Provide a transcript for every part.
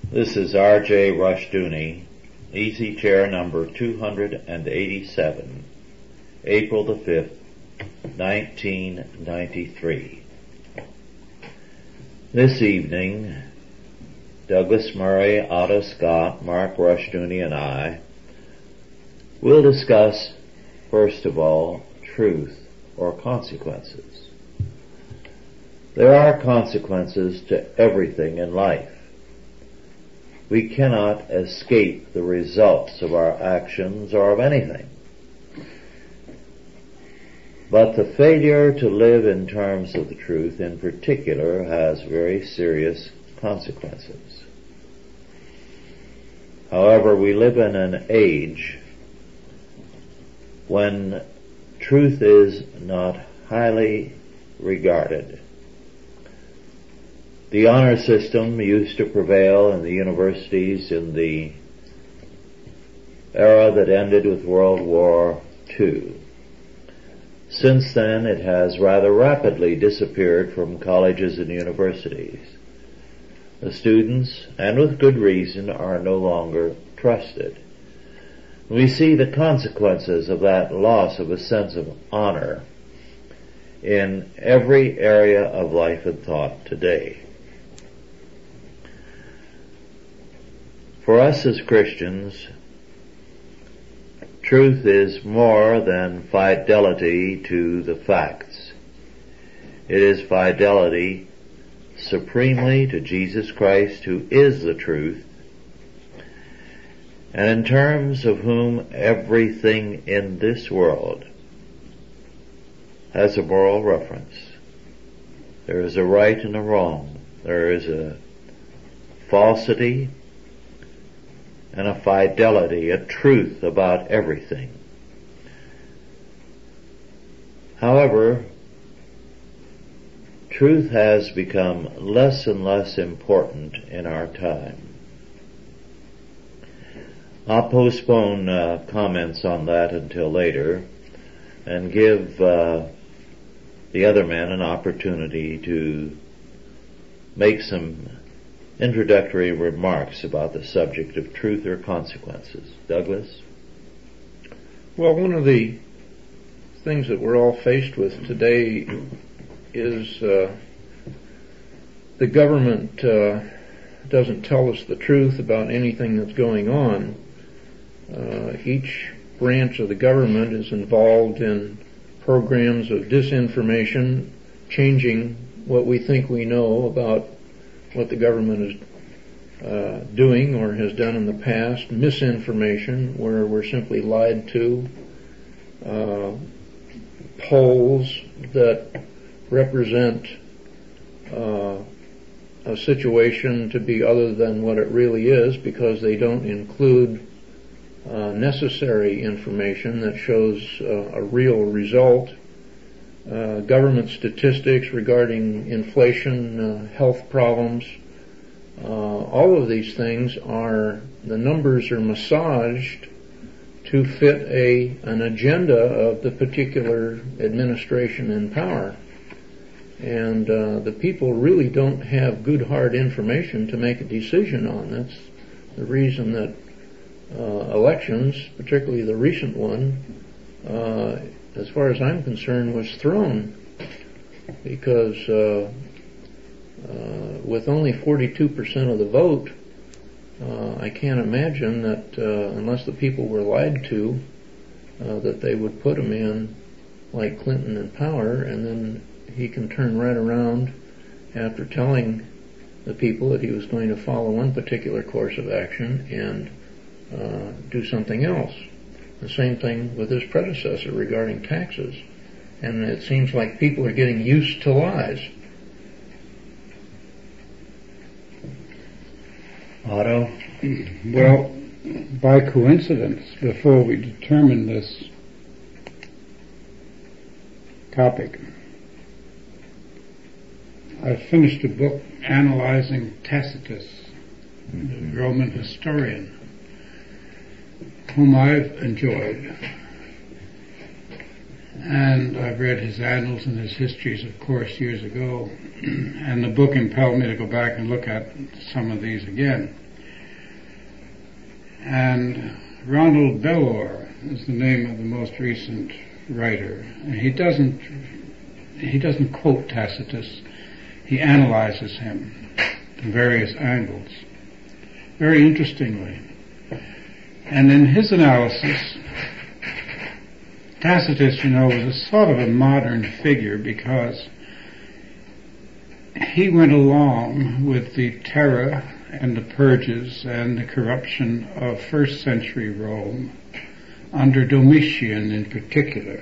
This is R.J. Rushdoony, Easy Chair number 287, April the 5th, 1993. This evening, Douglas Murray, Otto Scott, Mark Rushdoony, and I will discuss, first of all, truth or consequences. There are consequences to everything in life. We cannot escape the results of our actions or of anything. But the failure to live in terms of the truth in particular has very serious consequences. However, we live in an age when truth is not highly regarded. The honor system used to prevail in the universities in the era that ended with World War II. Since then, it has rather rapidly disappeared from colleges and universities. The students, and with good reason, are no longer trusted. We see the consequences of that loss of a sense of honor in every area of life and thought today. For us as Christians, truth is more than fidelity to the facts. It is fidelity supremely to Jesus Christ, who is the truth, and in terms of whom everything in this world has a moral reference. There is a right and a wrong. There is a falsity and a fidelity, a truth about everything. However, truth has become less and less important in our time. I'll postpone comments on that until later and give the other men an opportunity to make some introductory remarks about the subject of truth or consequences. Douglas? Well, one of the things that we're all faced with today is the government doesn't tell us the truth about anything that's going on. Each branch of the government is involved in programs of disinformation, changing what we think we know about what the government is doing or has done in the past, misinformation where we're simply lied to, polls that represent a situation to be other than what it really is because they don't include necessary information that shows a real result. Government statistics regarding inflation, health problems, all of these things the numbers are massaged to fit an agenda of the particular administration in power. And the people really don't have good hard information to make a decision on. That's the reason that elections, particularly the recent one, as far as I'm concerned, was thrown because with only 42% of the vote, I can't imagine that unless the people were lied to, that they would put a man like Clinton in power, and then he can turn right around after telling the people that he was going to follow one particular course of action and do something else. The same thing with his predecessor regarding taxes. And it seems like people are getting used to lies. Otto? Well, by coincidence, before we determined this topic, I finished a book analyzing Tacitus, the Roman historian, whom I've enjoyed. And I've read his annals and his histories, of course, years ago. And the book impelled me to go back and look at some of these again. And Ronald Bellor is the name of the most recent writer. And he doesn't quote Tacitus. He analyzes him from various angles, very interestingly. And in his analysis, Tacitus, was a sort of a modern figure because he went along with the terror and the purges and the corruption of first century Rome under Domitian in particular.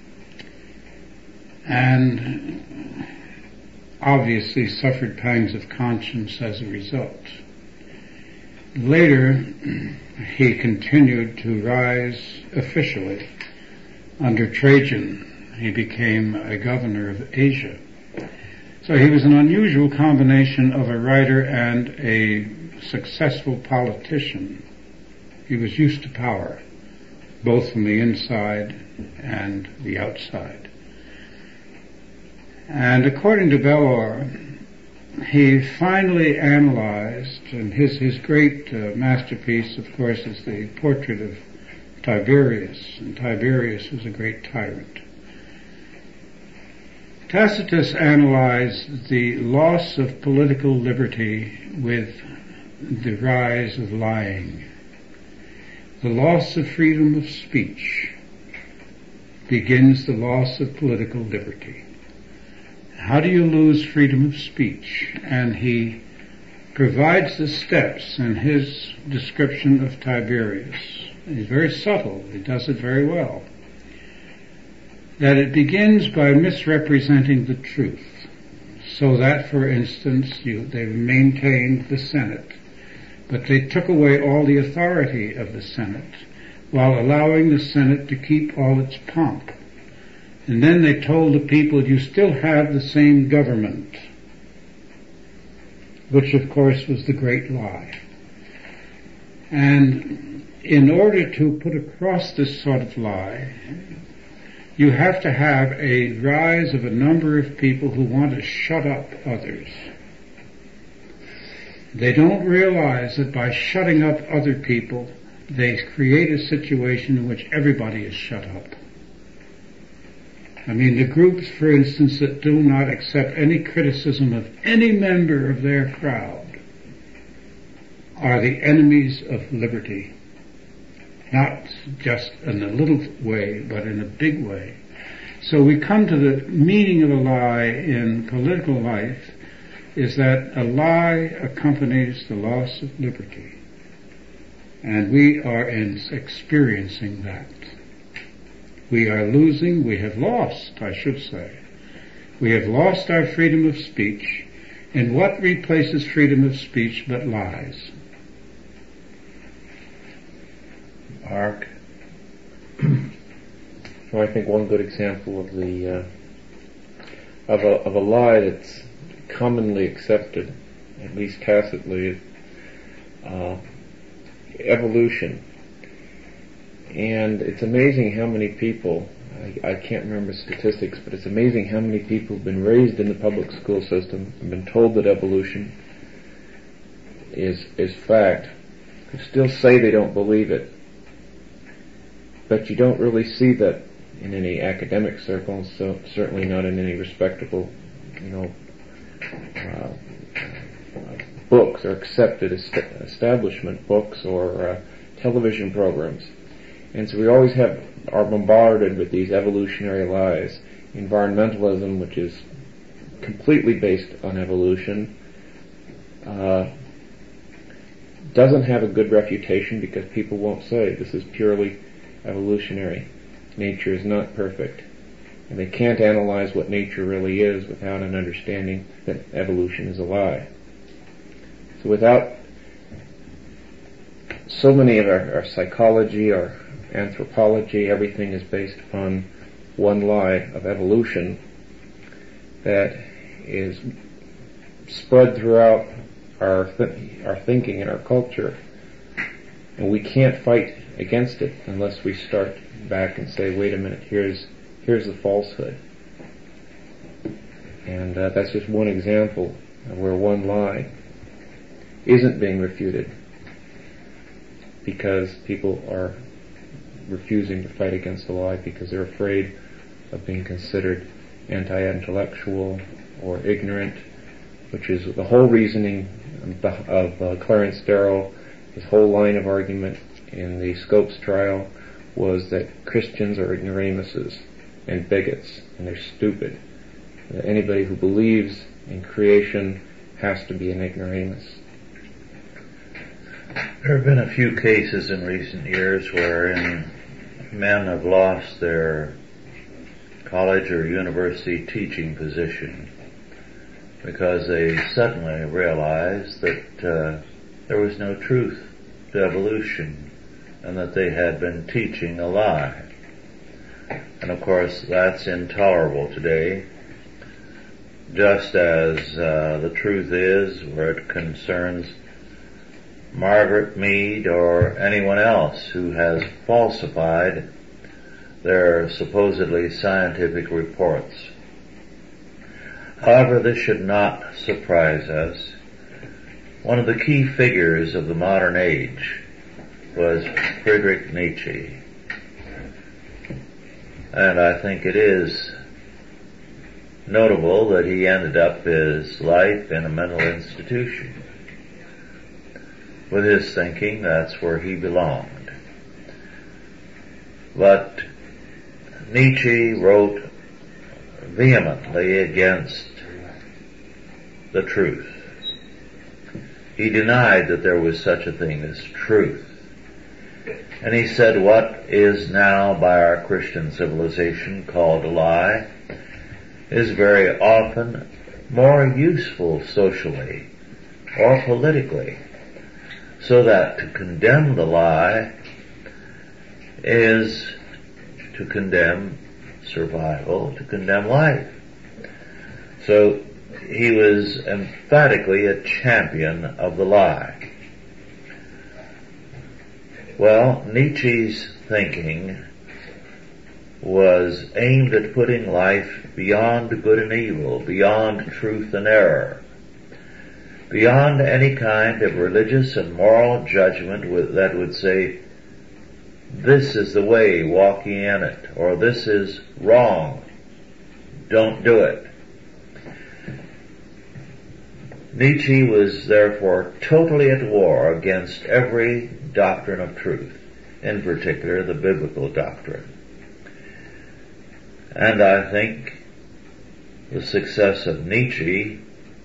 And obviously suffered pangs of conscience as a result. Later, he continued to rise officially. Under Trajan, he became a governor of Asia. So he was an unusual combination of a writer and a successful politician. He was used to power, both from the inside and the outside. And according to Bellor, he finally analyzed, and his great masterpiece, of course, is the portrait of Tiberius, and Tiberius was a great tyrant. Tacitus analyzed the loss of political liberty with the rise of lying. The loss of freedom of speech begins the loss of political liberty. How do you lose freedom of speech? And he provides the steps in his description of Tiberius. He's very subtle. He does it very well. That it begins by misrepresenting the truth. So that, for instance, they maintained the Senate, but they took away all the authority of the Senate while allowing the Senate to keep all its pomp. And then they told the people, you still have the same government, which of course was the great lie. And in order to put across this sort of lie, you have to have a rise of a number of people who want to shut up others. They don't realize that by shutting up other people, they create a situation in which everybody is shut up. I mean, the groups, for instance, that do not accept any criticism of any member of their crowd are the enemies of liberty. Not just in a little way, but in a big way. So we come to the meaning of a lie in political life is that a lie accompanies the loss of liberty. And we are experiencing that. We are losing, we have lost, I should say. We have lost our freedom of speech. And what replaces freedom of speech but lies? Mark. So I think one good example of the of a lie that's commonly accepted, at least tacitly, is evolution. And it's amazing how many people, I can't remember statistics, but it's amazing how many people have been raised in the public school system and been told that evolution is fact, who still say they don't believe it. But you don't really see that in any academic circles, so certainly not in any respectable, books or accepted establishment books or television programs. And so we always are bombarded with these evolutionary lies. Environmentalism, which is completely based on evolution, doesn't have a good reputation because people won't say this is purely evolutionary. Nature is not perfect. And they can't analyze what nature really is without an understanding that evolution is a lie. So without so many of our psychology, our anthropology, everything is based upon one lie of evolution that is spread throughout our thinking and our culture. And we can't fight against it unless we start back and say, wait a minute, here's the falsehood. And that's just one example of where one lie isn't being refuted. because people are refusing to fight against the lie because they're afraid of being considered anti-intellectual or ignorant, which is the whole reasoning of Clarence Darrow. His whole line of argument in the Scopes trial was that Christians are ignoramuses and bigots, and they're stupid. That anybody who believes in creation has to be an ignoramus. There have been a few cases in recent years wherein men have lost their college or university teaching position because they suddenly realized that there was no truth to evolution and that they had been teaching a lie. And of course that's intolerable today, just as the truth is where it concerns Margaret Mead or anyone else who has falsified their supposedly scientific reports. However, this should not surprise us. One of the key figures of the modern age was Friedrich Nietzsche. And I think it is notable that he ended up his life in a mental institution. With his thinking, that's where he belonged. But Nietzsche wrote vehemently against the truth. He denied that there was such a thing as truth. And he said what is now by our Christian civilization called a lie is very often more useful socially or politically, so that to condemn the lie is to condemn survival, to condemn life. So he was emphatically a champion of the lie. Well, Nietzsche's thinking was aimed at putting life beyond good and evil, beyond truth and error, beyond any kind of religious and moral judgment that would say, this is the way, walk ye in it, or this is wrong, don't do it. Nietzsche was therefore totally at war against every doctrine of truth, in particular the biblical doctrine. And I think the success of Nietzsche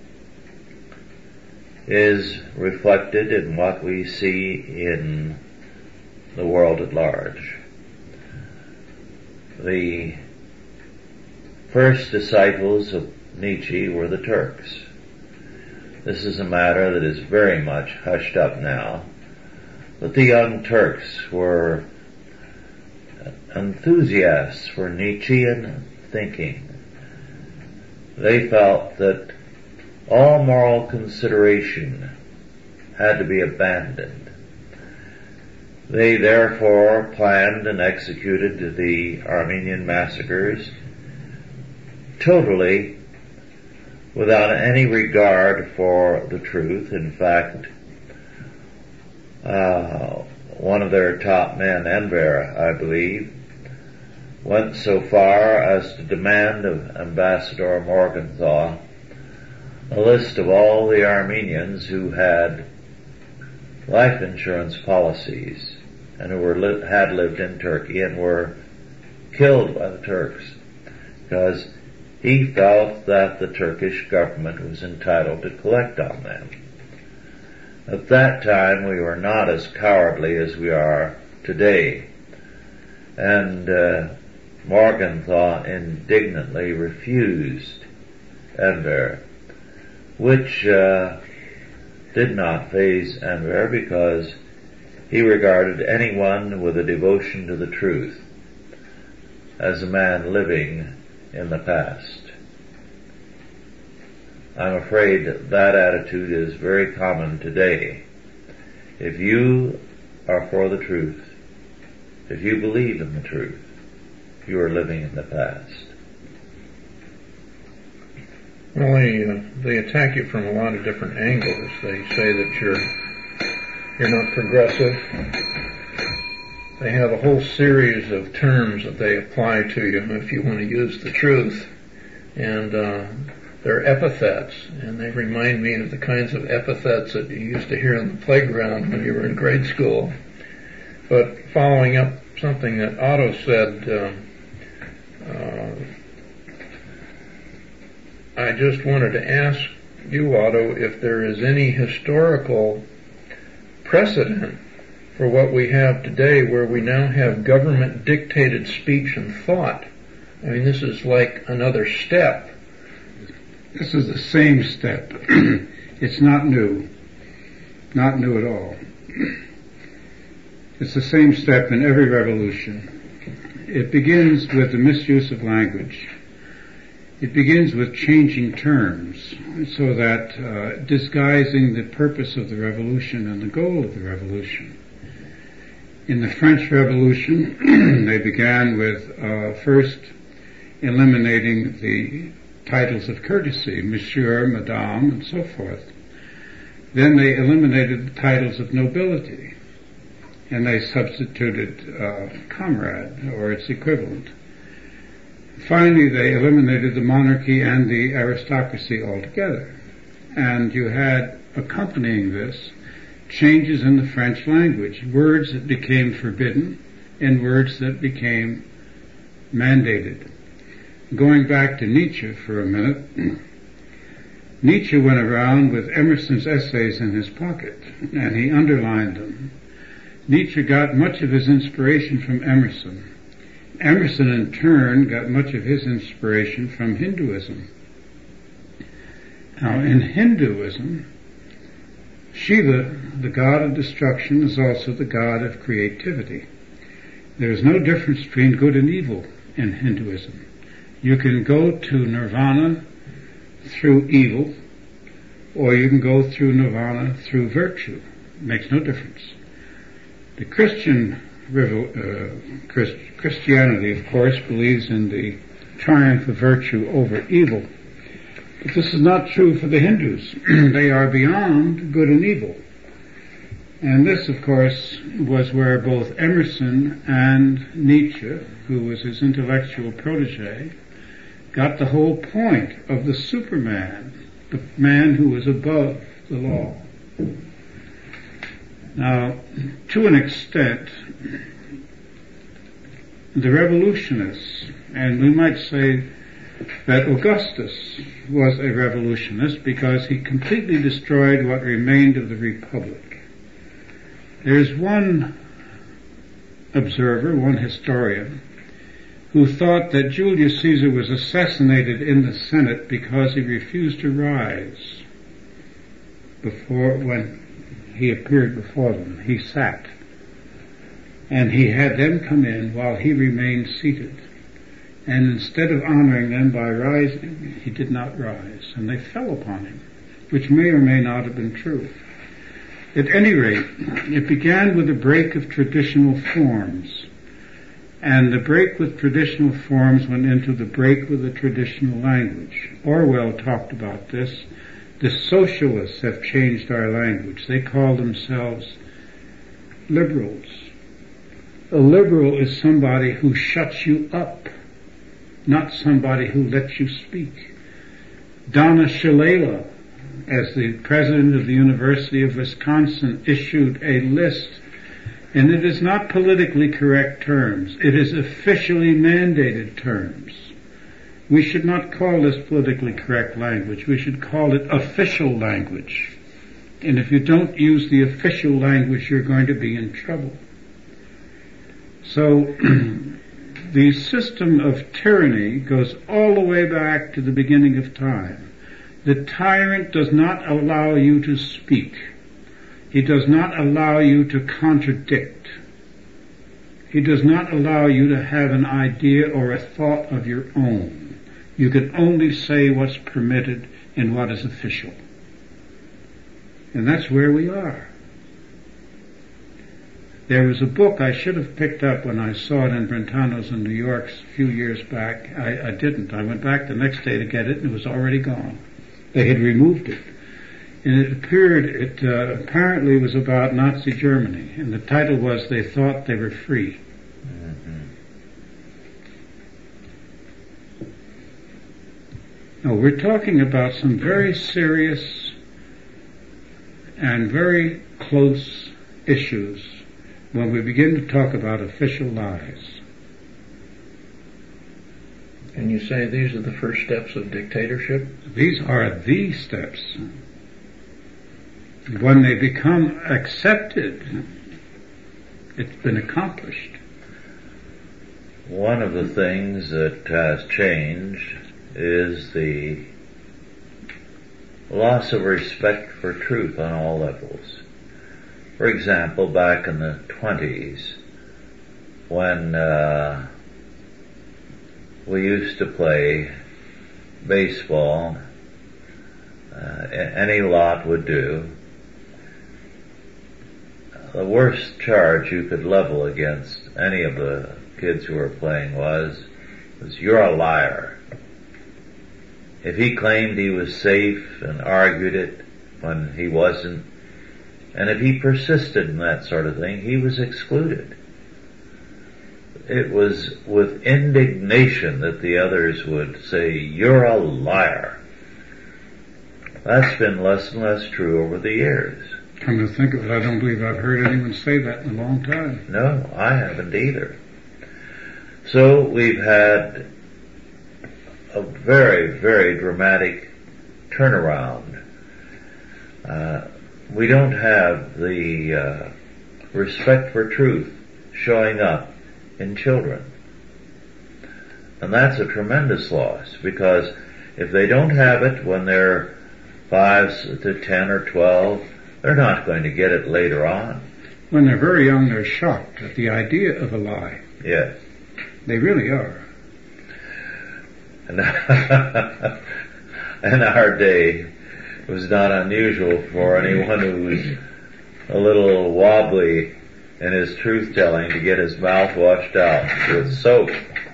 is reflected in what we see in the world at large. The first disciples of Nietzsche were the Turks. This is a matter that is very much hushed up now, but the young Turks were enthusiasts for Nietzschean thinking. They felt that all moral consideration had to be abandoned. They therefore planned and executed the Armenian massacres totally without any regard for the truth. In fact, one of their top men, Enver, I believe, went so far as to demand of Ambassador Morgenthau a list of all the Armenians who had life insurance policies and who had lived in Turkey and were killed by the Turks, because he felt that the Turkish government was entitled to collect on them. At that time we were not as cowardly as we are today, and Morgenthau indignantly refused Enver, which did not faze Enver because he regarded anyone with a devotion to the truth as a man living in the past. I'm afraid that attitude is very common today. If you are for the truth, if you believe in the truth, you are living in the past. Well, they attack you from a lot of different angles. They say that you're not progressive, they have a whole series of terms that they apply to you if you want to use the truth. And they're epithets, and they remind me of the kinds of epithets that you used to hear on the playground when you were in grade school. But following up something that Otto said, I just wanted to ask you, Otto, if there is any historical precedent for what we have today, where we now have government-dictated speech and thought. I mean, this is like another step. This is the same step. It's not new. Not new at all. It's the same step in every revolution. It begins with the misuse of language. It begins with changing terms so that disguising the purpose of the revolution and the goal of the revolution. In the French Revolution, they began with first eliminating the titles of courtesy, Monsieur, Madame, and so forth. Then they eliminated the titles of nobility, and they substituted comrade, or its equivalent. Finally, they eliminated the monarchy and the aristocracy altogether. And you had, accompanying this, changes in the French language, words that became forbidden and words that became mandated. Going back to Nietzsche for a minute, Nietzsche went around with Emerson's essays in his pocket, and he underlined them. Nietzsche got much of his inspiration from Emerson. Emerson, in turn, got much of his inspiration from Hinduism. Now, in Hinduism, Shiva, the god of destruction, is also the god of creativity. There is no difference between good and evil in Hinduism. You can go to nirvana through evil, or you can go through nirvana through virtue. It makes no difference. The Christianity, of course, believes in the triumph of virtue over evil. But this is not true for the Hindus. They are beyond good and evil. And this, of course, was where both Emerson and Nietzsche, who was his intellectual protege, got the whole point of the Superman, the man who was above the law. Now, to an extent, the revolutionists, and we might say that Augustus was a revolutionist because he completely destroyed what remained of the Republic. There's one observer, one historian, who thought that Julius Caesar was assassinated in the Senate because he refused to rise when he appeared before them. He sat. And he had them come in while he remained seated. And instead of honoring them by rising, he did not rise. And they fell upon him, which may or may not have been true. At any rate, it began with a break of traditional forms. And the break with traditional forms went into the break with the traditional language. Orwell talked about this. The socialists have changed our language. They call themselves liberals. A liberal is somebody who shuts you up, not somebody who lets you speak. Donna Shalala, as the president of the University of Wisconsin, issued a list, and it is not politically correct terms. It is officially mandated terms. We should not call this politically correct language. We should call it official language. And if you don't use the official language, you're going to be in trouble. So, the system of tyranny goes all the way back to the beginning of time. The tyrant does not allow you to speak. He does not allow you to contradict. He does not allow you to have an idea or a thought of your own. You can only say what's permitted and what is official. And that's where we are. There was a book I should have picked up when I saw it in Brentano's in New York a few years back. I didn't. I went back the next day to get it and it was already gone. They had removed it. And it apparently was about Nazi Germany, and the title was "They Thought They Were Free." Now, we're talking about some very serious and very close issues when we begin to talk about official lies. And you say these are the first steps of dictatorship? These are the steps. When they become accepted, it's been accomplished. One of the things that has changed is the loss of respect for truth on all levels. For example, back in the 20s, when we used to play baseball, any lot would do. The worst charge you could level against any of the kids who were playing was "You're a liar." If he claimed he was safe and argued it when he wasn't, and if he persisted in that sort of thing, he was excluded. It was with indignation that the others would say, "You're a liar." That's been less and less true over the years. Come to think of it, I don't believe I've heard anyone say that in a long time. No, I haven't either. So we've had a very, very dramatic turnaround. We don't have the respect for truth showing up in children. And that's a tremendous loss, because if they don't have it when they're 5 to 10 or 12, they're not going to get it later on. When they're very young, they're shocked at the idea of a lie. Yes. They really are. And in our day, it was not unusual for anyone who was a little wobbly in his truth-telling to get his mouth washed out with soap.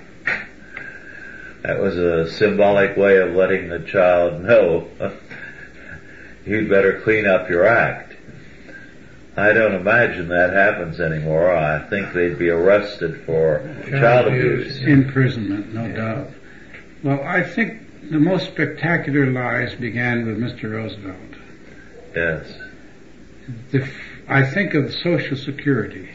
That was a symbolic way of letting the child know you'd better clean up your act. I don't imagine that happens anymore. I think they'd be arrested for child abuse. Imprisonment, no doubt. Well, I think the most spectacular lies began with Mr. Roosevelt. Yes. I think of Social Security.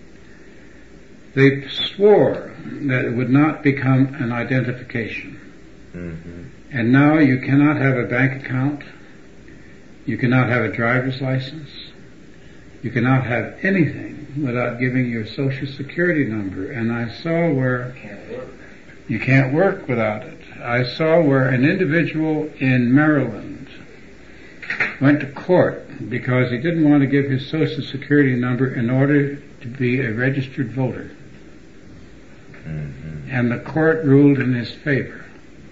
They swore that it would not become an identification. Mm-hmm. And now you cannot have a bank account. You cannot have a driver's license. You cannot have anything without giving your Social Security number. And I saw where you can't work without it. I saw where an individual in Maryland went to court because he didn't want to give his Social Security number in order to be a registered voter. Mm-hmm. And the court ruled in his favor.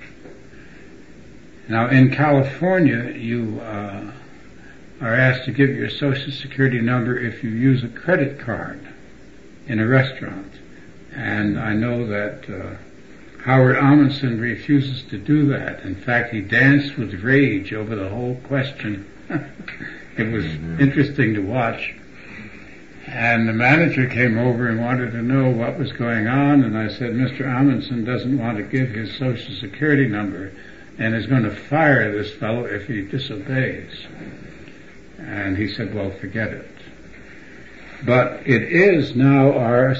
Now, in California, you are asked to give your Social Security number if you use a credit card in a restaurant. And I know that Howard Amundsen refuses to do that. In fact, he danced with rage over the whole question. It was interesting to watch. And the manager came over and wanted to know what was going on, and I said, Mr. Amundsen doesn't want to give his Social Security number and is going to fire this fellow if he disobeys. And he said, well, forget it. But it is now our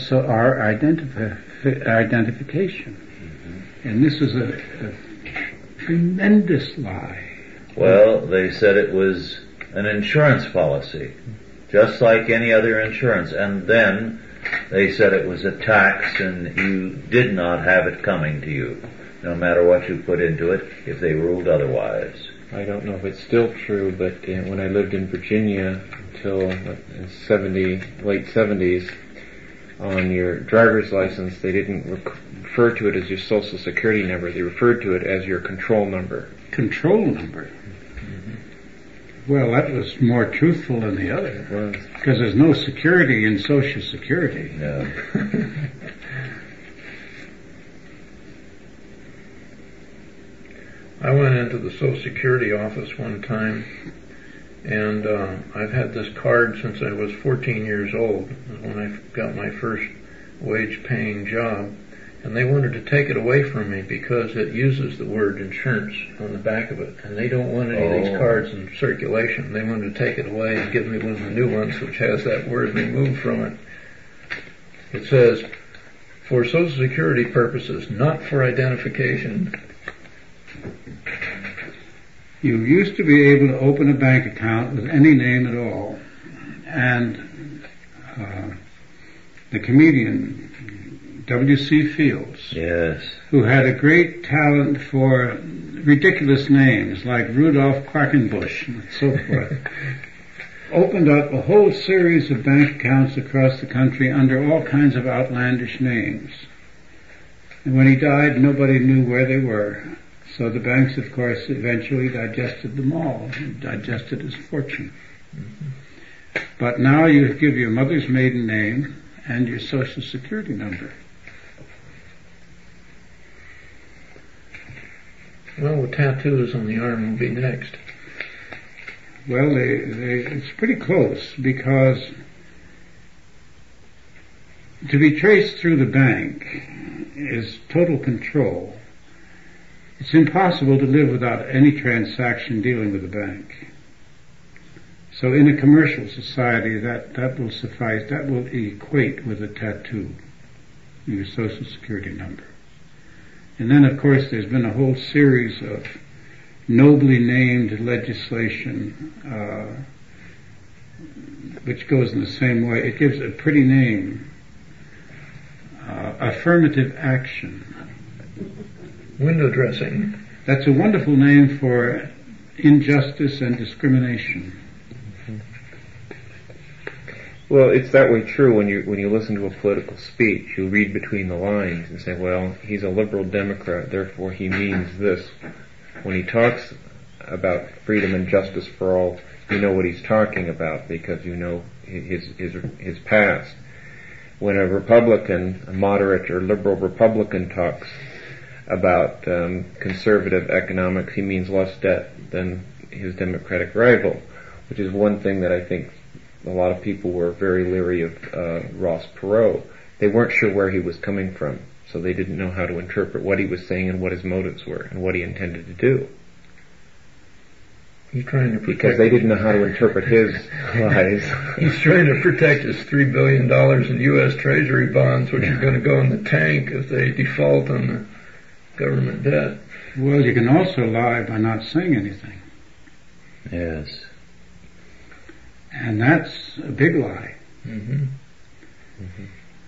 identification. And this is a tremendous lie. Well, they said it was an insurance policy, just like any other insurance. And then they said it was a tax and you did not have it coming to you, no matter what you put into it, if they ruled otherwise. I don't know if it's still true, but when I lived in Virginia until late 70s, on your driver's license, they didn't refer to it as your Social Security number. They referred to it as your control number. Control number? Mm-hmm. Well, that was more truthful than the other. It was. Because there's no security in Social Security. No. I went into the Social Security office one time, And I've had this card since I was 14 years old, when I got my first wage-paying job. And they wanted to take it away from me because it uses the word insurance on the back of it. And they don't want any of these cards in circulation. They wanted to take it away and give me one of the new ones which has that word removed from it. It says, for Social Security purposes, not for identification. You used to be able to open a bank account with any name at all. And the comedian W.C. Fields, Yes. who had a great talent for ridiculous names like Rudolph Quackenbush and so forth, opened up a whole series of bank accounts across the country under all kinds of outlandish names. And when he died, nobody knew where they were. So the banks, of course, eventually digested them all, digested his fortune. Mm-hmm. But now you give your mother's maiden name and your Social Security number. Well, the tattoos on the arm will be next. Well, it's pretty close, because to be traced through the bank is total control. It's impossible to live without any transaction dealing with the bank. So in a commercial society, that will suffice, that will equate with a tattoo, your Social Security number. And then, of course, there's been a whole series of nobly named legislation, which goes in the same way. It gives a pretty name. Affirmative action. Window dressing. That's a wonderful name for injustice and discrimination. Well, it's that way true when you listen to a political speech. You read between the lines and say, well, he's a liberal Democrat, therefore he means this. When he talks about freedom and justice for all, you know what he's talking about because you know his past. When a Republican, a moderate or liberal Republican talks about conservative economics, he means less debt than his Democratic rival, which is one thing that I think a lot of people were very leery of Ross Perot. They weren't sure where he was coming from, so they didn't know how to interpret what he was saying and what his motives were and what he intended to do. He's trying to protect, because they didn't know how to interpret his lies. He's trying to protect his $3 billion in U.S. Treasury bonds, which are going to go in the tank if they default on the government debt. Well, you can also lie by not saying anything. Yes. And that's a big lie. Mm-hmm. Mm-hmm.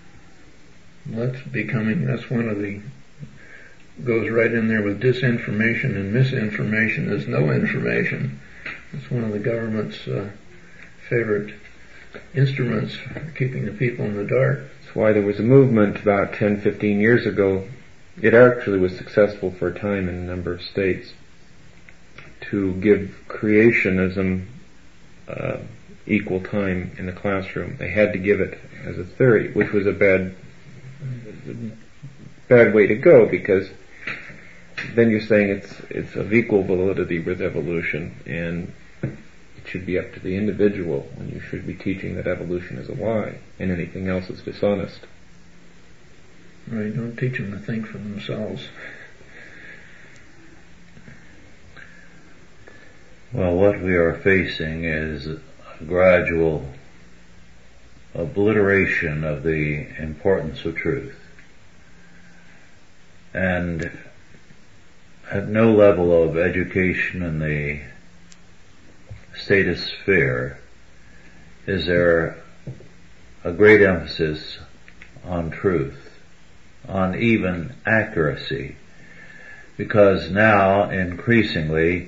That's one of the, goes right in there with disinformation and misinformation is no information. It's one of the government's favorite instruments for keeping the people in the dark. That's why there was a movement about 10, 15 years ago. It actually was successful for a time in a number of states to give creationism equal time in the classroom. They had to give it as a theory, which was a bad way to go, because then you're saying it's of equal validity with evolution, and it should be up to the individual, and you should be teaching that evolution is a lie and anything else is dishonest. Right, don't teach them to think for themselves. Well, what we are facing is a gradual obliteration of the importance of truth. And at no level of education in the status sphere is there a great emphasis on truth, on even accuracy, because now increasingly,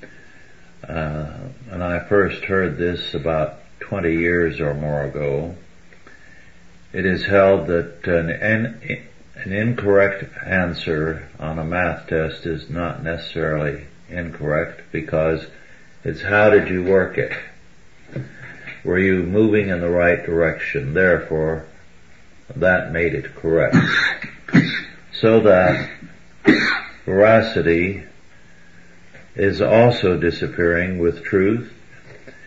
and I first heard this about 20 years or more ago, it is held that an incorrect answer on a math test is not necessarily incorrect, because it's how did you work it? Were you moving in the right direction? Therefore, that made it correct. So that veracity is also disappearing with truth,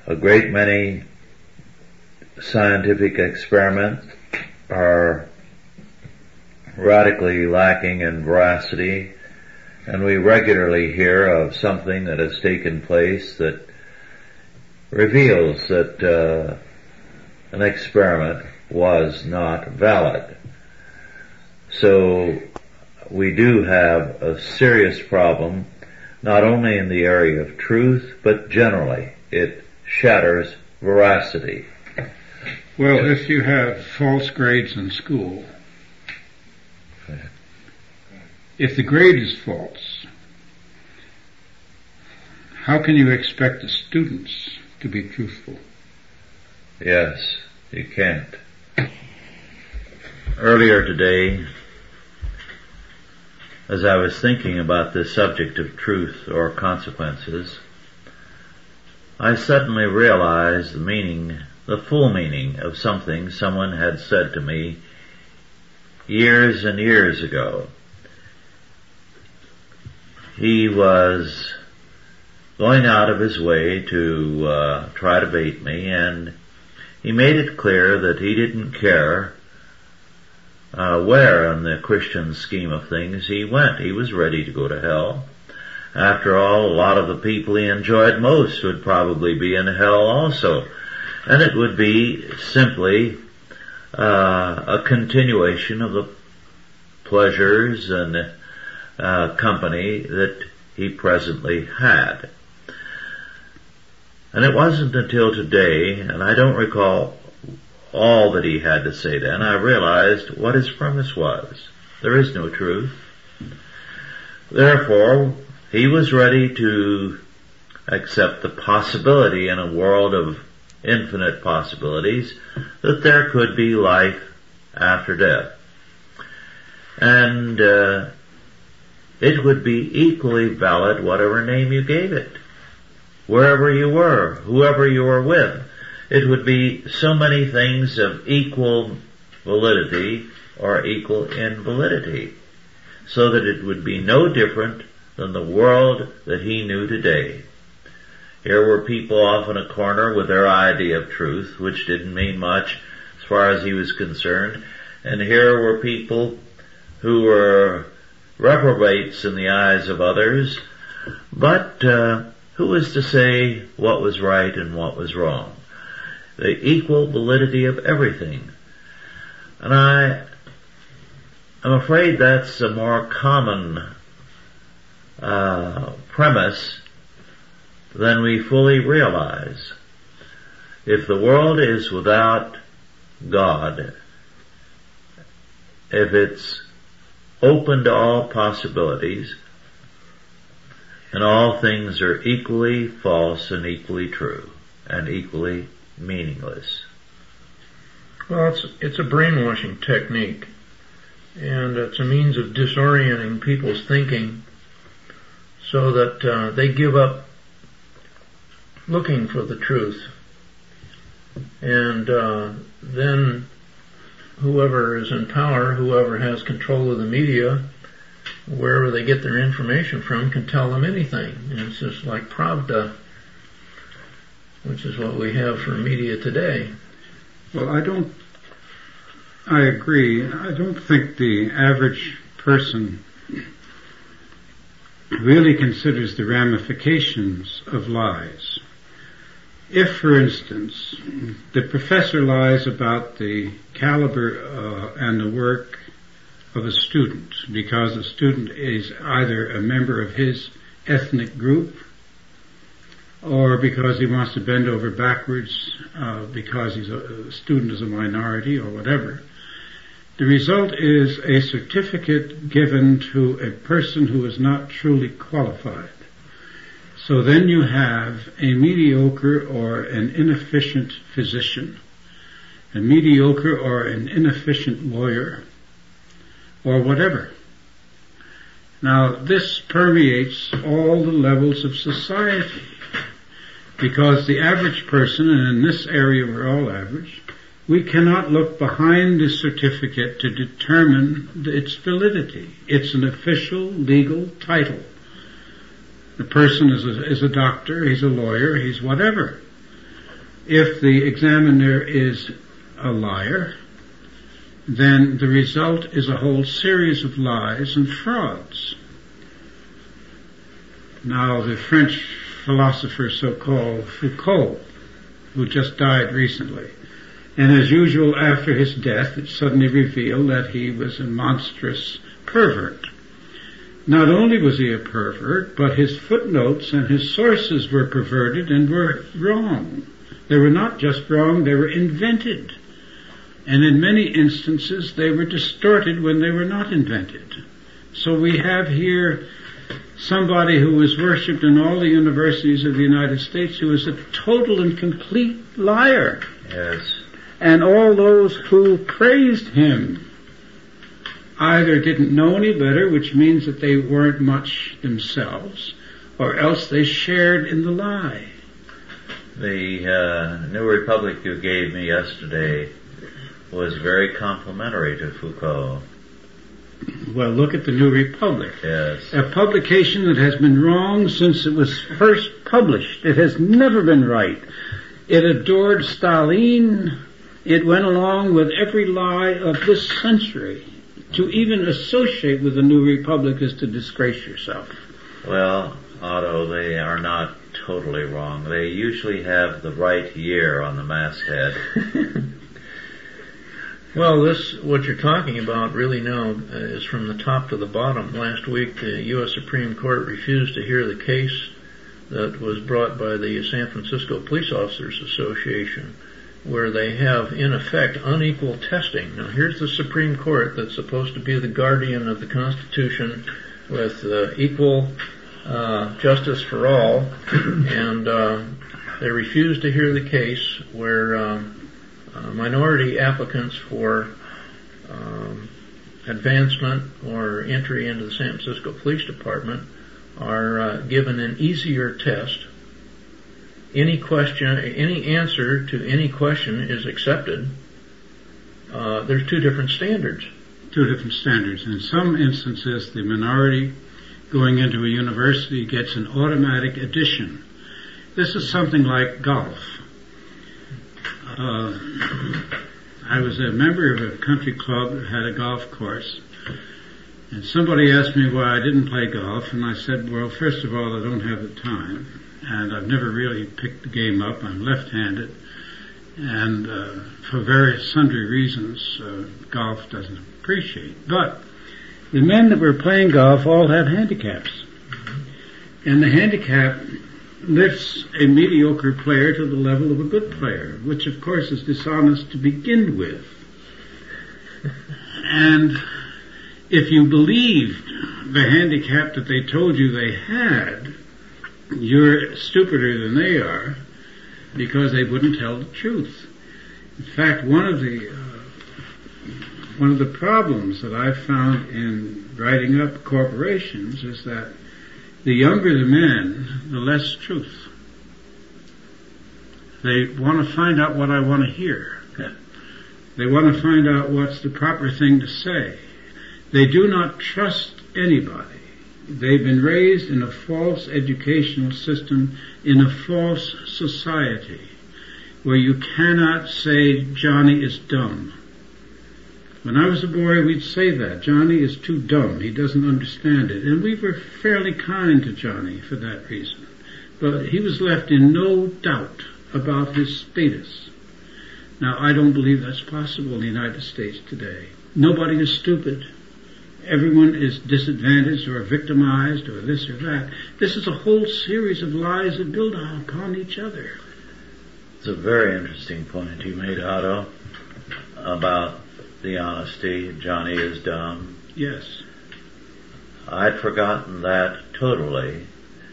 a great many scientific experiments are radically lacking in veracity, and we regularly hear of something that has taken place that reveals that an experiment was not valid. So we do have a serious problem, not only in the area of truth, but generally. It shatters veracity. Well, if you have false grades in school, if the grade is false, how can you expect the students to be truthful? Yes, you can't. Earlier today, as I was thinking about this subject of truth or consequences, I suddenly realized the full meaning of something someone had said to me years and years ago. He was going out of his way to try to bait me, and he made it clear that he didn't care where in the Christian scheme of things he went. He was ready to go to hell. After all, a lot of the people he enjoyed most would probably be in hell also. And it would be simply a continuation of the pleasures and company that he presently had. And it wasn't until today, and I don't recall all that he had to say then, I realized what his premise was. There is no truth. Therefore, he was ready to accept the possibility in a world of infinite possibilities that there could be life after death. And it would be equally valid whatever name you gave it. Wherever you were, whoever you were with, it would be so many things of equal validity or equal invalidity, so that it would be no different than the world that he knew today. Here were people off in a corner with their idea of truth, which didn't mean much as far as he was concerned, and here were people who were reprobates in the eyes of others, but who was to say what was right and what was wrong? The equal validity of everything. And I'm afraid that's a more common premise than we fully realize. If the world is without God, if it's open to all possibilities, and all things are equally false and equally true and equally meaningless. Well, it's a brainwashing technique, and it's a means of disorienting people's thinking so that they give up looking for the truth. And then whoever is in power, whoever has control of the media, wherever they get their information from, can tell them anything. And it's just like Pravda, which is what we have for media today. Well, I agree. I don't think the average person really considers the ramifications of lies. If, for instance, the professor lies about the caliber and the work of a student because the student is either a member of his ethnic group or because he wants to bend over backwards because a student is a minority or whatever, the result is a certificate given to a person who is not truly qualified. So then you have a mediocre or an inefficient physician, a mediocre or an inefficient lawyer, or whatever. Now, this permeates all the levels of society, because the average person, and in this area we're all average, we cannot look behind the certificate to determine its validity. It's an official legal title. The person is a doctor, he's a lawyer, he's whatever. If the examiner is a liar, then the result is a whole series of lies and frauds. Now, the French philosopher so-called Foucault, who just died recently, and as usual after his death it suddenly revealed that he was a monstrous pervert. Not only was he a pervert, but his footnotes and his sources were perverted and were wrong. They were not just wrong, they were invented. And in many instances they were distorted when they were not invented. So we have here somebody who was worshipped in all the universities of the United States who is a total and complete liar. Yes. And all those who praised him either didn't know any better, which means that they weren't much themselves, or else they shared in the lie. The New Republic you gave me yesterday was very complimentary to Foucault. Well, look at the New Republic. Yes. A publication that has been wrong since it was first published. It has never been right. It adored Stalin. It went along with every lie of this century. To even associate with the New Republic is to disgrace yourself. Well, Otto, they are not totally wrong. They usually have the right year on the masthead. Well, what you're talking about really now is from the top to the bottom. Last week, the U.S. Supreme Court refused to hear the case that was brought by the San Francisco Police Officers Association, where they have, in effect, unequal testing. Now, here's the Supreme Court that's supposed to be the guardian of the Constitution with equal justice for all, and they refused to hear the case where minority applicants for advancement or entry into the San Francisco Police Department are given an easier test. Any answer to any question is accepted. There's two different standards. In some instances, the minority going into a university gets an automatic addition. This is something like golf. I was a member of a country club that had a golf course, and somebody asked me why I didn't play golf, and I said, well, first of all, I don't have the time, and I've never really picked the game up. I'm left-handed, and for various sundry reasons, golf doesn't appreciate. But the men that were playing golf all had handicaps, and the handicap lifts a mediocre player to the level of a good player, which of course is dishonest to begin with. And if you believed the handicap that they told you they had, you're stupider than they are, because they wouldn't tell the truth. In fact, one of the problems that I've found in writing up corporations is that the younger the men, the less truth. They want to find out what I want to hear. They want to find out what's the proper thing to say. They do not trust anybody. They've been raised in a false educational system, in a false society, where you cannot say Johnny is dumb. When I was a boy, we'd say that. Johnny is too dumb. He doesn't understand it. And we were fairly kind to Johnny for that reason. But he was left in no doubt about his status. Now, I don't believe that's possible in the United States today. Nobody is stupid. Everyone is disadvantaged or victimized or this or that. This is a whole series of lies that build upon each other. It's a very interesting point you made, Otto, about the honesty. Johnny is dumb. Yes. I'd forgotten that totally.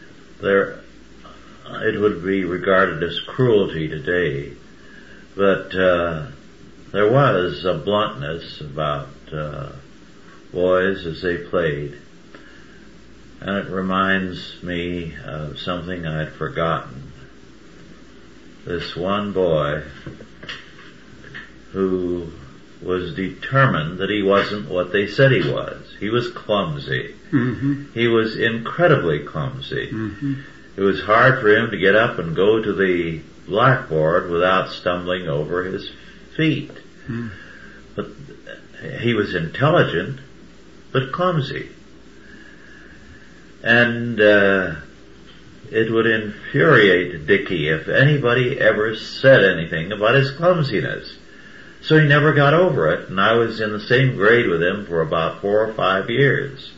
It would be regarded as cruelty today, but there was a bluntness about boys as they played, and it reminds me of something I'd forgotten. This one boy who was determined that he wasn't what they said he was. He was clumsy. Mm-hmm. He was incredibly clumsy. Mm-hmm. It was hard for him to get up and go to the blackboard without stumbling over his feet. But he was intelligent, but clumsy. And it would infuriate Dickey if anybody ever said anything about his clumsiness. So he never got over it, and I was in the same grade with him for about 4 or 5 years.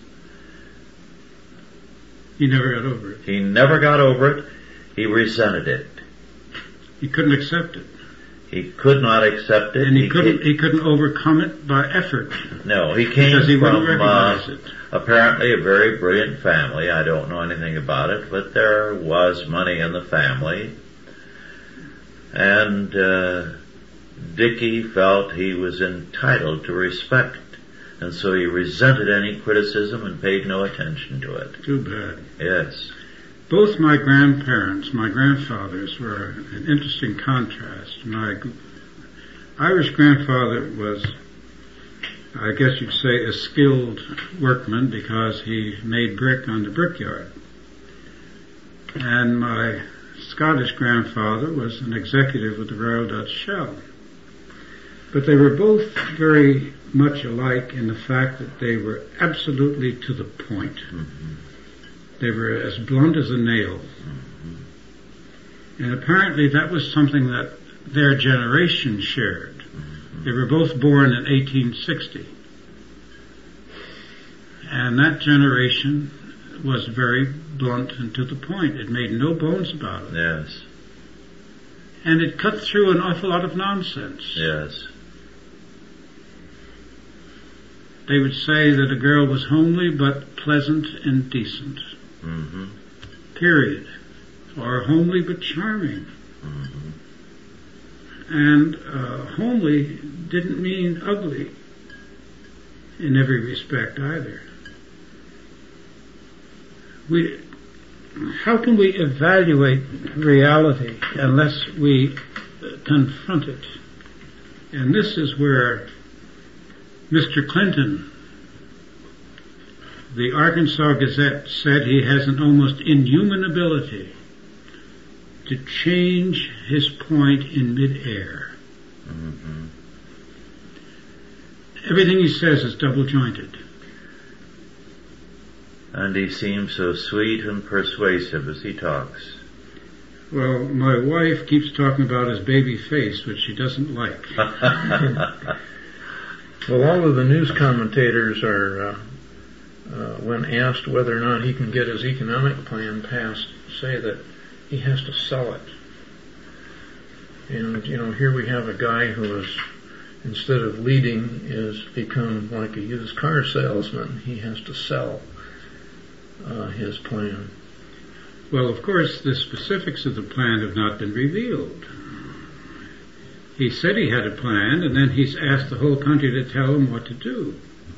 He never got over it. He never got over it. He resented it. He couldn't accept it. He could not accept it. And he couldn't overcome it by effort. No, he came because he from wouldn't recognize it. Apparently a very brilliant family. I don't know anything about it, but there was money in the family. And Dickey felt he was entitled to respect, and so he resented any criticism and paid no attention to it. Too bad. Yes. Both my grandparents, my grandfathers, were an interesting contrast. My Irish grandfather was, I guess you'd say, a skilled workman because he made brick on the brickyard. And my Scottish grandfather was an executive with the Royal Dutch Shell. But they were both very much alike in the fact that they were absolutely to the point. Mm-hmm. They were as blunt as a nail. Mm-hmm. And apparently that was something that their generation shared. Mm-hmm. They were both born in 1860. And that generation was very blunt and to the point. It made no bones about it. Yes. And it cut through an awful lot of nonsense. Yes. They would say that a girl was homely but pleasant and decent. Mm-hmm. Period. Or homely but charming. Mm-hmm. And homely didn't mean ugly in every respect either. How can we evaluate reality unless we confront it? And this is where Mr. Clinton, the Arkansas Gazette, said he has an almost inhuman ability to change his point in midair. Mm-hmm. Everything he says is double-jointed. And he seems so sweet and persuasive as he talks. Well, my wife keeps talking about his baby face, which she doesn't like. Well, all of the news commentators are, when asked whether or not he can get his economic plan passed, say that he has to sell it. And, here we have a guy who is, instead of leading, is become like a used car salesman. He has to sell his plan. Well, of course, the specifics of the plan have not been revealed. He said he had a plan, and then he's asked the whole country to tell him what to do.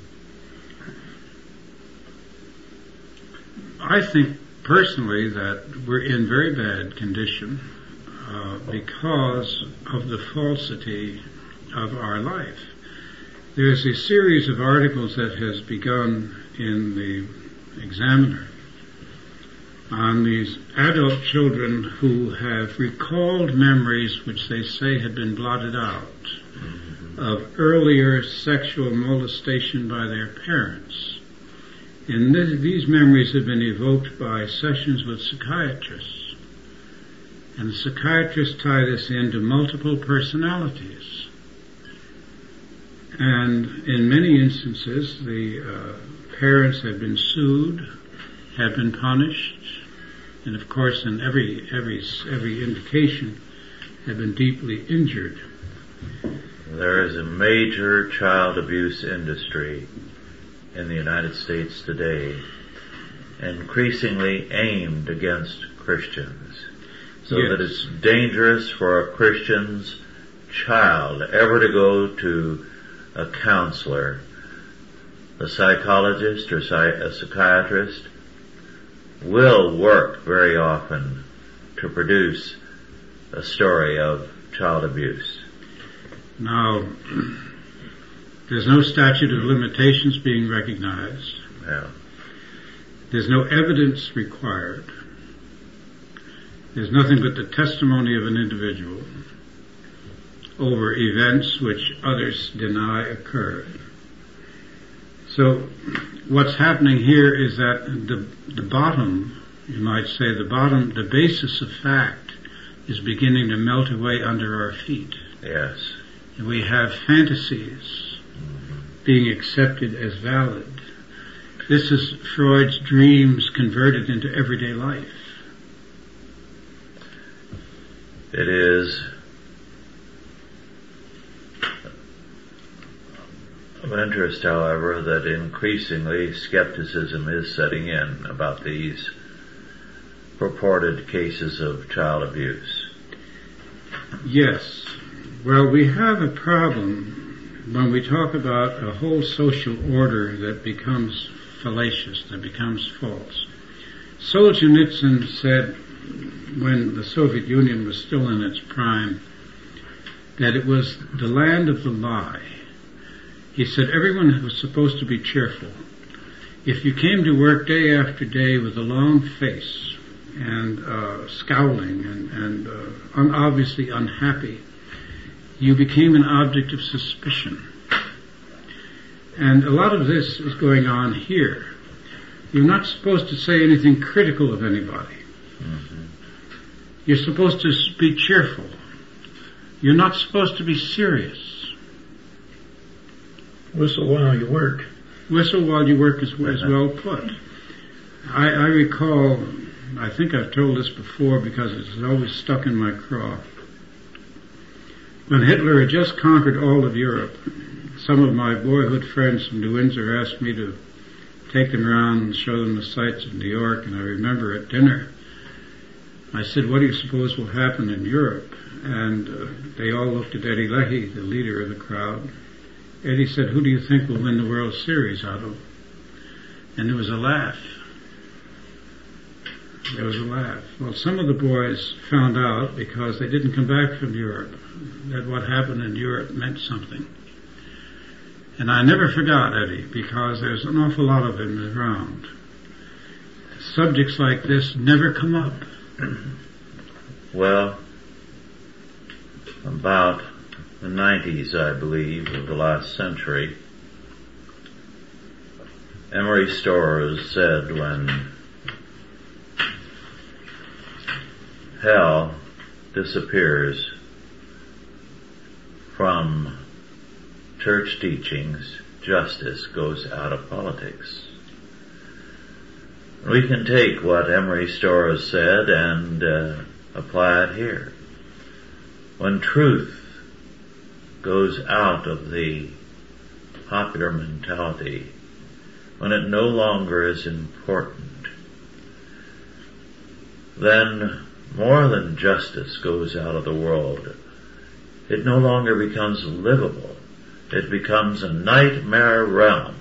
I think, personally, that we're in very bad condition because of the falsity of our life. There's a series of articles that has begun in the Examiner on these adult children who have recalled memories which they say had been blotted out of earlier sexual molestation by their parents. And these memories have been evoked by sessions with psychiatrists. And the psychiatrists tie this into multiple personalities. And in many instances, the parents have been sued, have been punished, and of course in every indication have been deeply injured. There is a major child abuse industry in the United States today, increasingly aimed against Christians, so yes, that it's dangerous for a Christian's child ever to go to a counselor. A psychologist or a psychiatrist will work very often to produce a story of child abuse. Now, there's no statute of limitations being recognized. Yeah. There's no evidence required. is nothing but the testimony of an individual over events which others deny occurred. So what's happening here is that the bottom, you might say, the basis of fact is beginning to melt away under our feet. Yes. And we have fantasies being accepted as valid. This is Freud's dreams converted into everyday life. It is of interest, however, that increasingly skepticism is setting in about these purported cases of child abuse. Yes. Well, we have a problem when we talk about a whole social order that becomes fallacious, that becomes false. Solzhenitsyn said, when the Soviet Union was still in its prime, that it was the land of the lie. He said everyone was supposed to be cheerful. If you came to work day after day with a long face and scowling and obviously unhappy, you became an object of suspicion. And a lot of this is going on here. You're not supposed to say anything critical of anybody. Mm-hmm. You're supposed to be cheerful. You're not supposed to be serious. Whistle while you work. Whistle while you work is well put. I recall, I think I've told this before because it's always stuck in my craw. When Hitler had just conquered all of Europe, some of my boyhood friends from New Windsor asked me to take them around and show them the sights of New York, and I remember at dinner, I said, what do you suppose will happen in Europe? And they all looked at Eddie Leahy, the leader of the crowd. Eddie said, who do you think will win the World Series, Otto? And there was a laugh. There was a laugh. Well, some of the boys found out, because they didn't come back from Europe, that what happened in Europe meant something. And I never forgot Eddie, because there's an awful lot of him around. Subjects like this never come up. Well, about the 90s, I believe, of the last century, Emery Storrs said when hell disappears from church teachings, justice goes out of politics. We can take what Emery Storrs said and apply it here. When truth goes out of the popular mentality, when it no longer is important, then more than justice goes out of the world. It no longer becomes livable. It becomes a nightmare realm.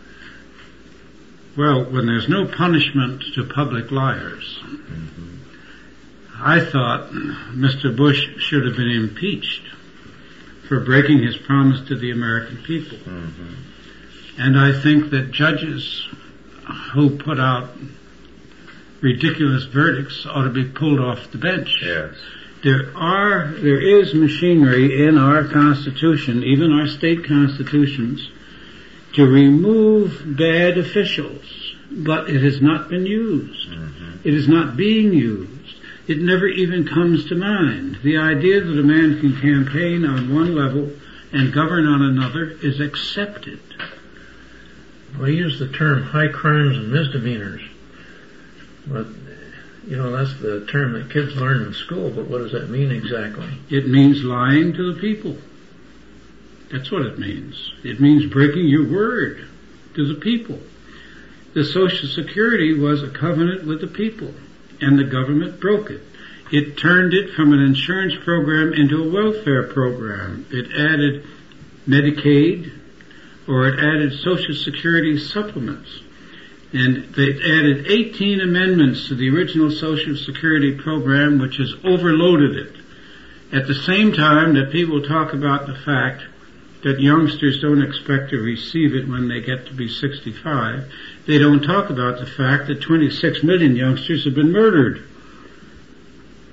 Well, when there's no punishment to public liars, mm-hmm. I thought Mr. Bush should have been impeached for breaking his promise to the American people. Mm-hmm. And I think that judges who put out ridiculous verdicts ought to be pulled off the bench. Yes. There is machinery in our Constitution, even our state constitutions, to remove bad officials, but it has not been used. Mm-hmm. It is not being used. It never even comes to mind. The idea that a man can campaign on one level and govern on another is accepted. We use the term high crimes and misdemeanors, but that's the term that kids learn in school, but what does that mean exactly? It means lying to the people. That's what it means. It means breaking your word to the people. The Social Security was a covenant with the people, and the government broke it. It turned it from an insurance program into a welfare program. It added Medicaid, or it added Social Security supplements. And they added 18 amendments to the original Social Security program, which has overloaded it. At the same time that people talk about the fact that youngsters don't expect to receive it when they get to be 65, they don't talk about the fact that 26 million youngsters have been murdered.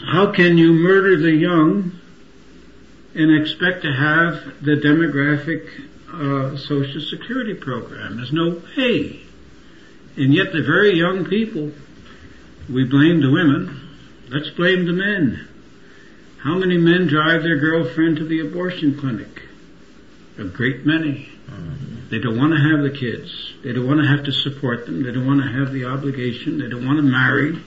How can you murder the young and expect to have the demographic Social Security program? There's no way. And yet the very young people, we blame the women. Let's blame the men. How many men drive their girlfriend to the abortion clinic? A great many. They don't want to have the kids. They don't want to have to support them. They don't want to have the obligation. They don't want to marry.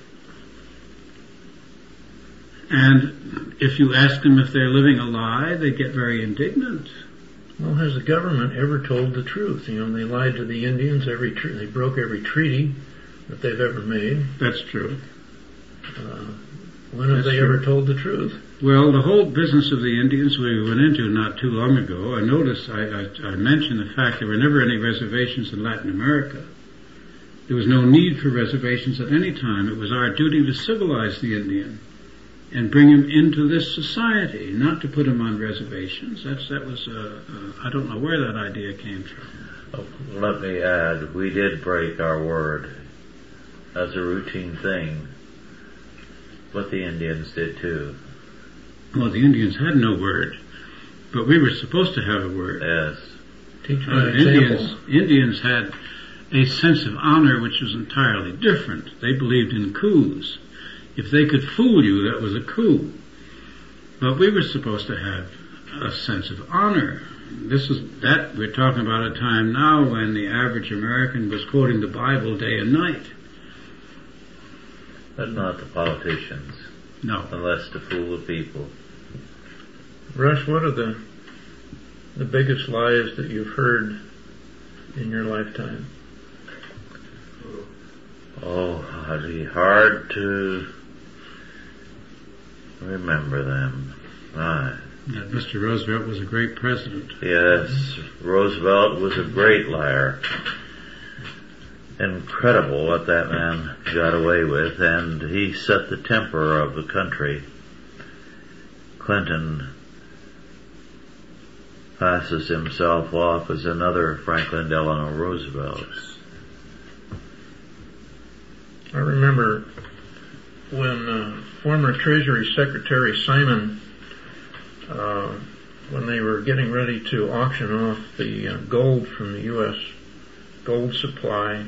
And if you ask them if they're living a lie, they get very indignant. Well, has the government ever told the truth? You know, they lied to the Indians. They broke every treaty that they've ever made. That's true. When have they ever told the truth? Well, the whole business of the Indians we went into not too long ago, I noticed, I mentioned the fact there were never any reservations in Latin America. There was no need for reservations at any time. It was our duty to civilize the Indian and bring him into this society, not to put him on reservations. That was I don't know where that idea came from. Oh, let me add, we did break our word as a routine thing, but the Indians did too. Well, the Indians had no word, but we were supposed to have a word. Yes. Teach by example. Indians had a sense of honor which was entirely different. They believed in coups. If they could fool you, that was a coup. But we were supposed to have a sense of honor. We're talking about a time now when the average American was quoting the Bible day and night. But not the politicians. No. Unless to fool the people. Rush, what are the biggest lies that you've heard in your lifetime? Oh, it'd be hard to remember them. Right. That Mr. Roosevelt was a great president. Yes, Roosevelt was a great liar. Incredible what that man got away with, and he set the temper of the country. Clinton passes himself off as another Franklin Delano Roosevelt. I remember when former Treasury Secretary Simon, when they were getting ready to auction off the gold from the U.S. gold supply,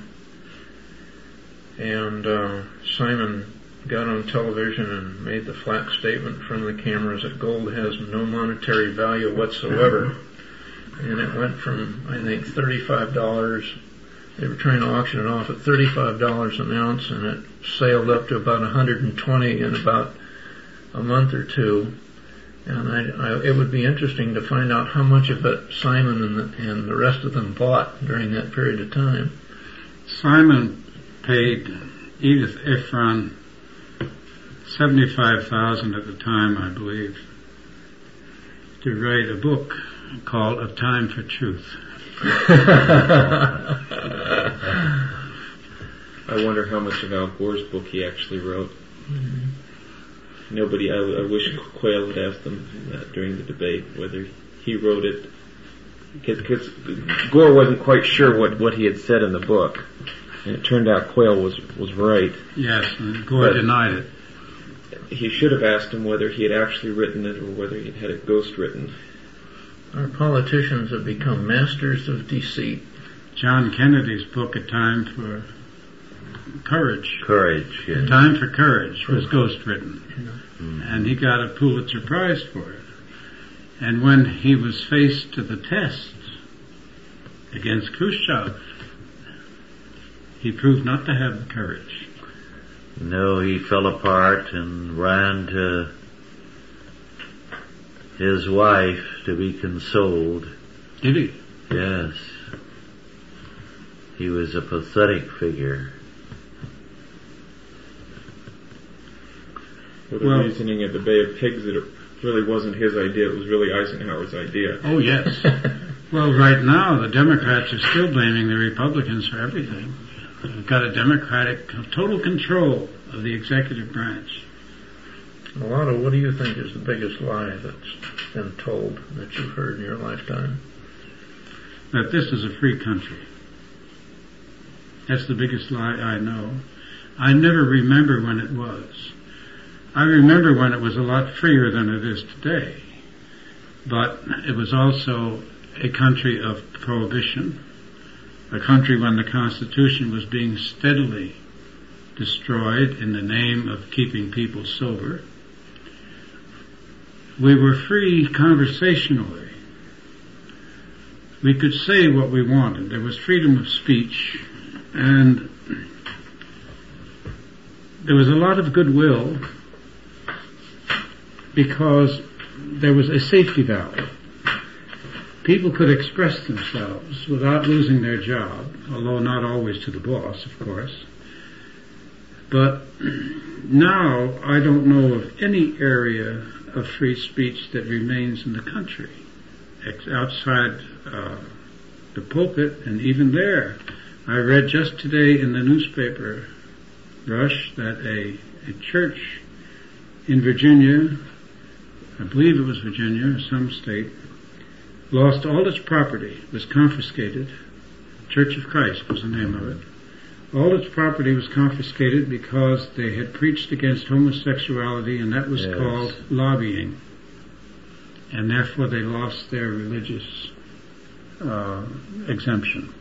and Simon got on television and made the flat statement from the cameras that gold has no monetary value whatsoever. And it went from, I think, $35. They were trying to auction it off at $35 an ounce, and it sailed up to about $120 in about a month or two. And it would be interesting to find out how much of it Simon and the rest of them bought during that period of time. Simon paid Edith Ephron $75,000 at the time, I believe, to write a book called A Time for Truth. I wonder how much of Al Gore's book he actually wrote. Mm-hmm. I wish Quayle had asked him that during the debate, whether he wrote it, because Gore wasn't quite sure what he had said in the book, and it turned out Quayle was right. Yes, and Gore denied it. He should have asked him whether he had actually written it or whether he had it ghost written. Our politicians have become masters of deceit. John Kennedy's book, A Time for Courage. Courage, yes. A Time for Courage was ghost written. And he got a Pulitzer Prize for it. And when he was faced to the test against Khrushchev, he proved not to have the courage. No, he fell apart and ran to his wife to be consoled. Did he? Yes. He was a pathetic figure. With the reasoning at the Bay of Pigs that it really wasn't his idea, it was really Eisenhower's idea. Oh, yes. Well, right now, the Democrats are still blaming the Republicans for everything. They've got a Democratic total control of the executive branch. Milano, what do you think is the biggest lie that's been told that you've heard in your lifetime? That this is a free country. That's the biggest lie I know. I never remember when it was. I remember when it was a lot freer than it is today, but it was also a country of prohibition, a country when the Constitution was being steadily destroyed in the name of keeping people sober. We were free conversationally. We could say what we wanted. There was freedom of speech, and there was a lot of goodwill because there was a safety valve. People could express themselves without losing their job, although not always to the boss, of course. But now I don't know of any area of free speech that remains in the country outside the pulpit, and even there. I read just today in the newspaper, Rush, that a church in Virginia, I believe it was Virginia or some state, lost all its property, was confiscated. Church of Christ was the name of it. All its property was confiscated because they had preached against homosexuality, and that was called lobbying. And therefore they lost their religious exemption.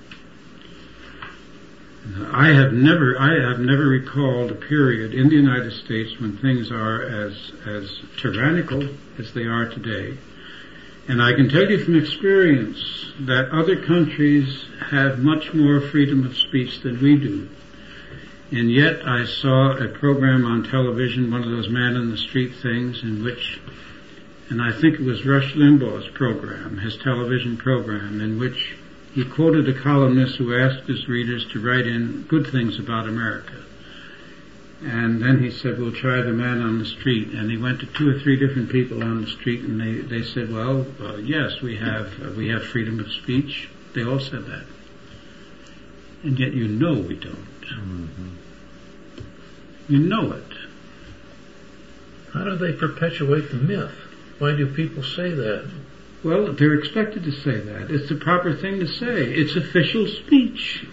I have never recalled a period in the United States when things are as tyrannical as they are today. And I can tell you from experience that other countries have much more freedom of speech than we do. And yet I saw a program on television, one of those man in the street things, in which, and I think it was Rush Limbaugh's program, his television program, in which he quoted a columnist who asked his readers to write in good things about America. And then he said, we'll try the man on the street. And he went to 2 or 3 different people on the street, and they said, well, yes, we have freedom of speech. They all said that. And yet you know we don't. Mm-hmm. You know it. How do they perpetuate the myth? Why do people say that? Well, they're expected to say that. It's the proper thing to say. It's official speech.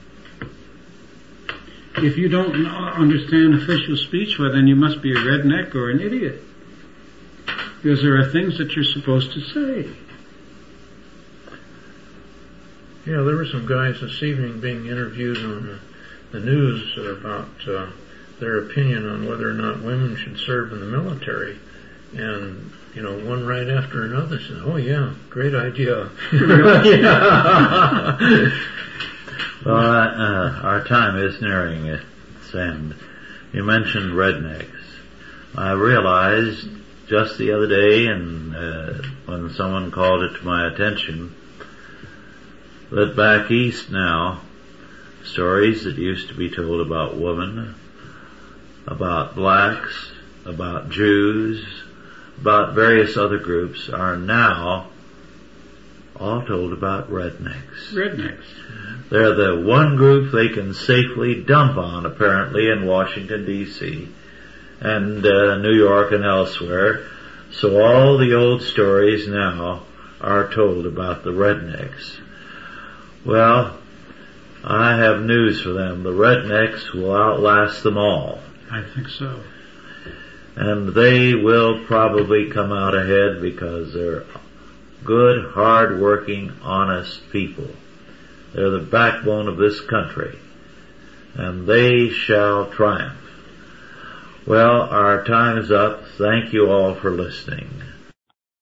If you don't understand official speech, well, then you must be a redneck or an idiot. Because there are things that you're supposed to say. Yeah, there were some guys this evening being interviewed on the news about their opinion on whether or not women should serve in the military. And, you know, one right after another said, oh yeah, great idea. Well, our time is nearing its end. You mentioned rednecks. I realized just the other day, and when someone called it to my attention, that back east now, stories that used to be told about women, about blacks, about Jews, about various other groups are now all told about rednecks. Rednecks. They're the one group they can safely dump on, apparently, in Washington, D.C. and New York and elsewhere. So all the old stories now are told about the rednecks. Well, I have news for them. The rednecks will outlast them all. I think so. And they will probably come out ahead because they're good, hard-working, honest people. They're the backbone of this country, and they shall triumph. Well, our time is up. Thank you all for listening.